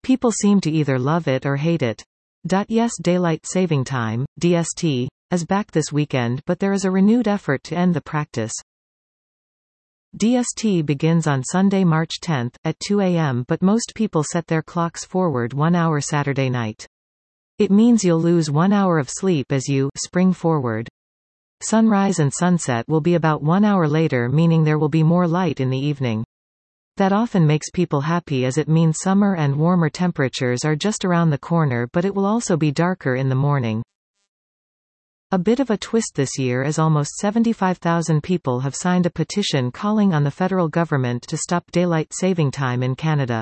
People seem to either love it or hate it. Yes, Daylight Saving Time, DST, is back this weekend, but there is a renewed effort to end the practice. DST begins on Sunday, March 10, at 2 a.m., but most people set their clocks forward 1 hour Saturday night. It means you'll lose 1 hour of sleep as you spring forward. Sunrise and sunset will be about 1 hour later, meaning there will be more light in the evening. That often makes people happy as it means summer and warmer temperatures are just around the corner, but it will also be darker in the morning. A bit of a twist this year is almost 75,000 people have signed a petition calling on the federal government to stop daylight saving time in Canada.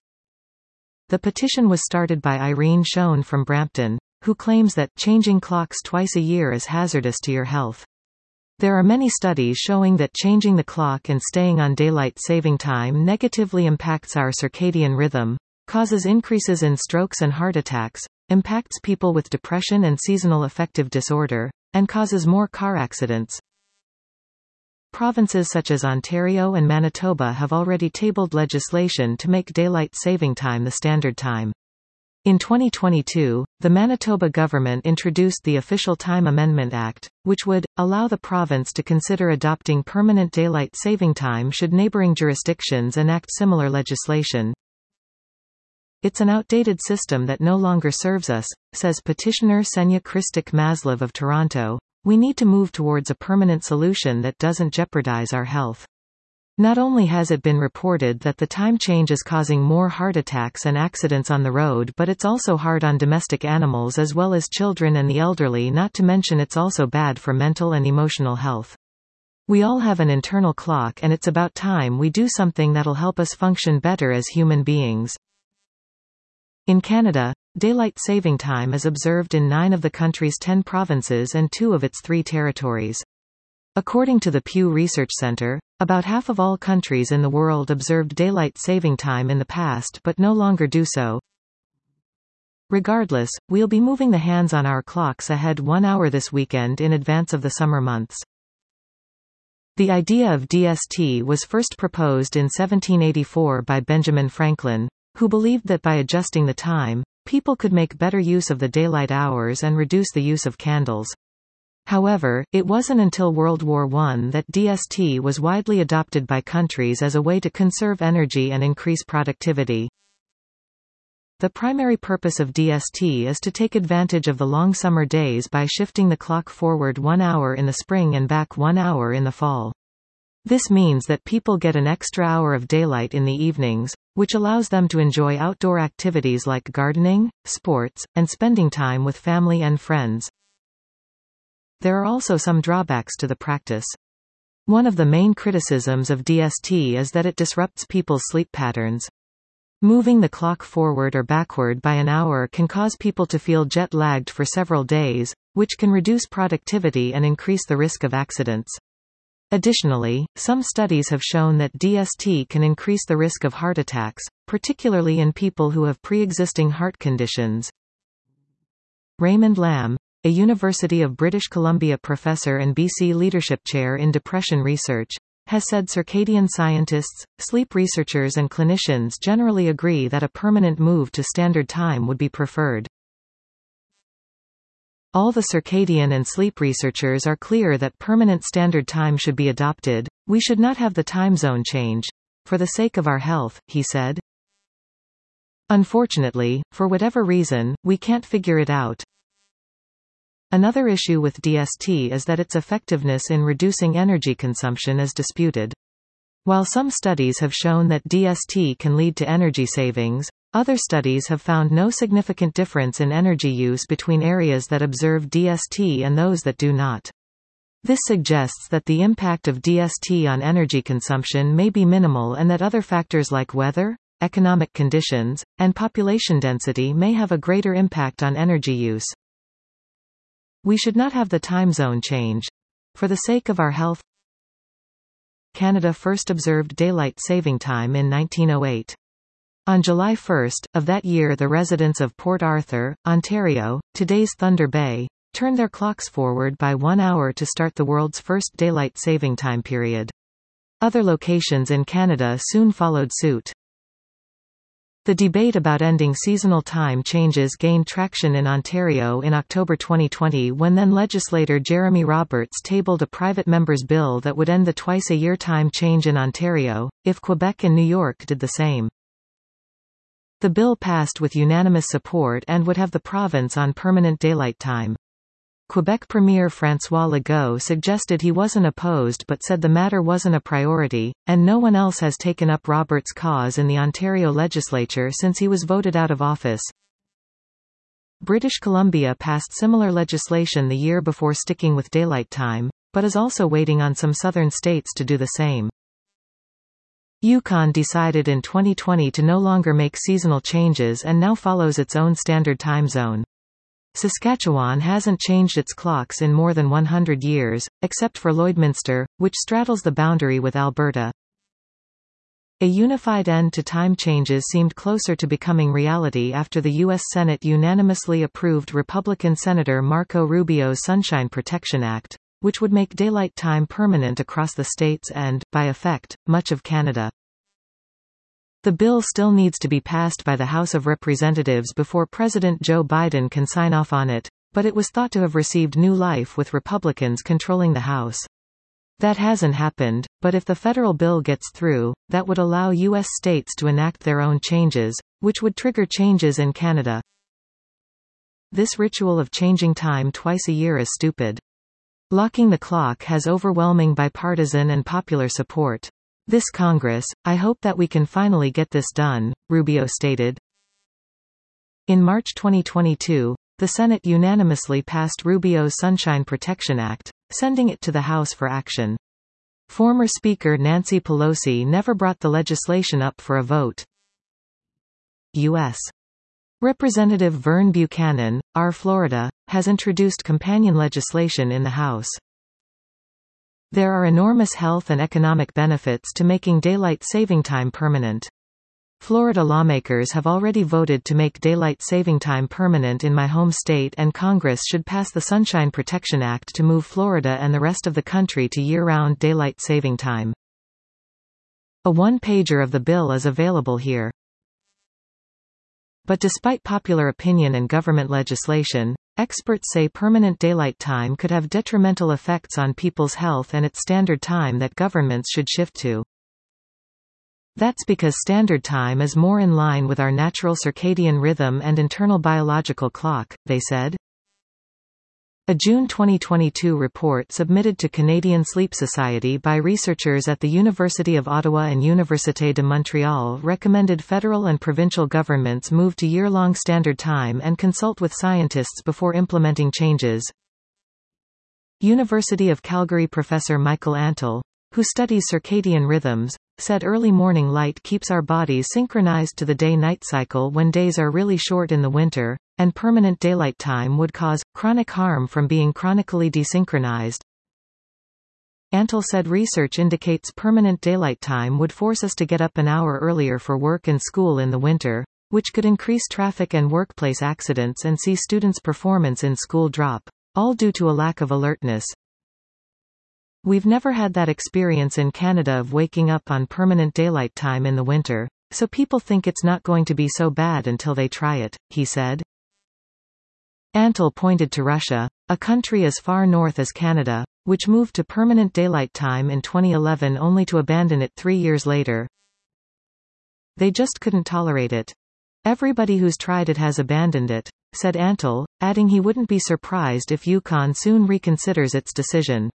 The petition was started by Irene Schoen from Brampton, who claims that changing clocks twice a year is hazardous to your health. There are many studies showing that changing the clock and staying on daylight saving time negatively impacts our circadian rhythm, causes increases in strokes and heart attacks, impacts people with depression and seasonal affective disorder, and causes more car accidents. Provinces such as Ontario and Manitoba have already tabled legislation to make daylight saving time the standard time. In 2022, the Manitoba government introduced the Official Time Amendment Act, which would allow the province to consider adopting permanent daylight saving time should neighboring jurisdictions enact similar legislation. It's an outdated system that no longer serves us, says petitioner Senya Kristik Maslov of Toronto. We need to move towards a permanent solution that doesn't jeopardize our health. Not only has it been reported that the time change is causing more heart attacks and accidents on the road, but it's also hard on domestic animals as well as children and the elderly, not to mention it's also bad for mental and emotional health. We all have an internal clock, and it's about time we do something that'll help us function better as human beings. In Canada, daylight saving time is observed in 9 of the country's 10 provinces and 2 of its 3 territories. According to the Pew Research Center, about half of all countries in the world observed daylight saving time in the past but no longer do so. Regardless, we'll be moving the hands on our clocks ahead 1 hour this weekend in advance of the summer months. The idea of DST was first proposed in 1784 by Benjamin Franklin, who believed that by adjusting the time, people could make better use of the daylight hours and reduce the use of candles. However, it wasn't until World War I that DST was widely adopted by countries as a way to conserve energy and increase productivity. The primary purpose of DST is to take advantage of the long summer days by shifting the clock forward 1 hour in the spring and back 1 hour in the fall. This means that people get an extra hour of daylight in the evenings, which allows them to enjoy outdoor activities like gardening, sports, and spending time with family and friends. There are also some drawbacks to the practice. One of the main criticisms of DST is that it disrupts people's sleep patterns. Moving the clock forward or backward by an hour can cause people to feel jet-lagged for several days, which can reduce productivity and increase the risk of accidents. Additionally, some studies have shown that DST can increase the risk of heart attacks, particularly in people who have pre-existing heart conditions. Raymond Lamb, a University of British Columbia professor and BC Leadership Chair in Depression Research, has said circadian scientists, sleep researchers and clinicians generally agree that a permanent move to standard time would be preferred. All the circadian and sleep researchers are clear that permanent standard time should be adopted. We should not have the time zone change. For the sake of our health, he said. Unfortunately, for whatever reason, we can't figure it out. Another issue with DST is that its effectiveness in reducing energy consumption is disputed. While some studies have shown that DST can lead to energy savings, other studies have found no significant difference in energy use between areas that observe DST and those that do not. This suggests that the impact of DST on energy consumption may be minimal and that other factors like weather, economic conditions, and population density may have a greater impact on energy use. We should not have the time zone change. For the sake of our health. Canada first observed daylight saving time in 1908. On July 1 of that year, the residents of Port Arthur, Ontario, today's Thunder Bay, turned their clocks forward by 1 hour to start the world's first daylight saving time period. Other locations in Canada soon followed suit. The debate about ending seasonal time changes gained traction in Ontario in October 2020 when then legislator Jeremy Roberts tabled a private member's bill that would end the twice-a-year time change in Ontario, if Quebec and New York did the same. The bill passed with unanimous support and would have the province on permanent daylight time. Quebec Premier François Legault suggested he wasn't opposed but said the matter wasn't a priority, and no one else has taken up Roberts' cause in the Ontario legislature since he was voted out of office. British Columbia passed similar legislation the year before sticking with daylight time, but is also waiting on some southern states to do the same. Yukon decided in 2020 to no longer make seasonal changes and now follows its own standard time zone. Saskatchewan hasn't changed its clocks in more than 100 years, except for Lloydminster, which straddles the boundary with Alberta. A unified end to time changes seemed closer to becoming reality after the U.S. Senate unanimously approved Republican Senator Marco Rubio's Sunshine Protection Act, which would make daylight time permanent across the states and, by effect, much of Canada. The bill still needs to be passed by the House of Representatives before President Joe Biden can sign off on it, but it was thought to have received new life with Republicans controlling the House. That hasn't happened, but if the federal bill gets through, that would allow U.S. states to enact their own changes, which would trigger changes in Canada. This ritual of changing time twice a year is stupid. Locking the clock has overwhelming bipartisan and popular support. This Congress, I hope that we can finally get this done, Rubio stated. In March 2022, the Senate unanimously passed Rubio's Sunshine Protection Act, sending it to the House for action. Former Speaker Nancy Pelosi never brought the legislation up for a vote. U.S. Representative Vern Buchanan, R. Florida, has introduced companion legislation in the House. There are enormous health and economic benefits to making daylight saving time permanent. Florida lawmakers have already voted to make daylight saving time permanent in my home state, and Congress should pass the Sunshine Protection Act to move Florida and the rest of the country to year-round daylight saving time. A one-pager of the bill is available here. But despite popular opinion and government legislation, experts say permanent daylight time could have detrimental effects on people's health and it's standard time that governments should shift to. That's because standard time is more in line with our natural circadian rhythm and internal biological clock, they said. A June 2022 report submitted to Canadian Sleep Society by researchers at the University of Ottawa and Université de Montréal recommended federal and provincial governments move to year-long standard time and consult with scientists before implementing changes. University of Calgary professor Michael Antle, who studies circadian rhythms, said early morning light keeps our bodies synchronized to the day-night cycle when days are really short in the winter, and permanent daylight time would cause chronic harm from being chronically desynchronized. Antle said research indicates permanent daylight time would force us to get up an hour earlier for work and school in the winter, which could increase traffic and workplace accidents and see students' performance in school drop, all due to a lack of alertness. We've never had that experience in Canada of waking up on permanent daylight time in the winter, so people think it's not going to be so bad until they try it, he said. Antle pointed to Russia, a country as far north as Canada, which moved to permanent daylight time in 2011 only to abandon it 3 years later. They just couldn't tolerate it. Everybody who's tried it has abandoned it, said Antle, adding he wouldn't be surprised if Yukon soon reconsiders its decision.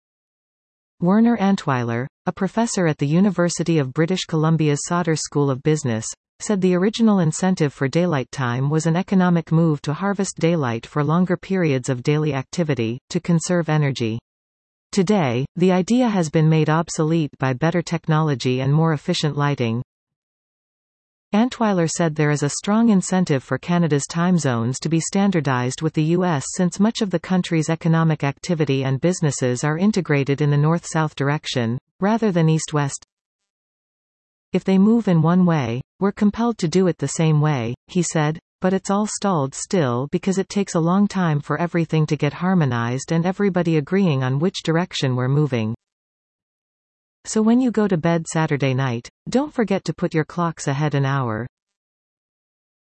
Werner Antweiler, a professor at the University of British Columbia's Sauder School of Business, said the original incentive for daylight time was an economic move to harvest daylight for longer periods of daily activity, to conserve energy. Today, the idea has been made obsolete by better technology and more efficient lighting. Antweiler said there is a strong incentive for Canada's time zones to be standardized with the U.S. since much of the country's economic activity and businesses are integrated in the north-south direction, rather than east-west. If they move in one way, we're compelled to do it the same way, he said, but it's all stalled still because it takes a long time for everything to get harmonized and everybody agreeing on which direction we're moving. So when you go to bed Saturday night, don't forget to put your clocks ahead an hour.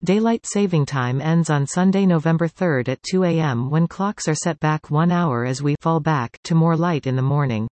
Daylight saving time ends on Sunday, November 3 at 2 a.m. when clocks are set back 1 hour as we fall back to more light in the morning.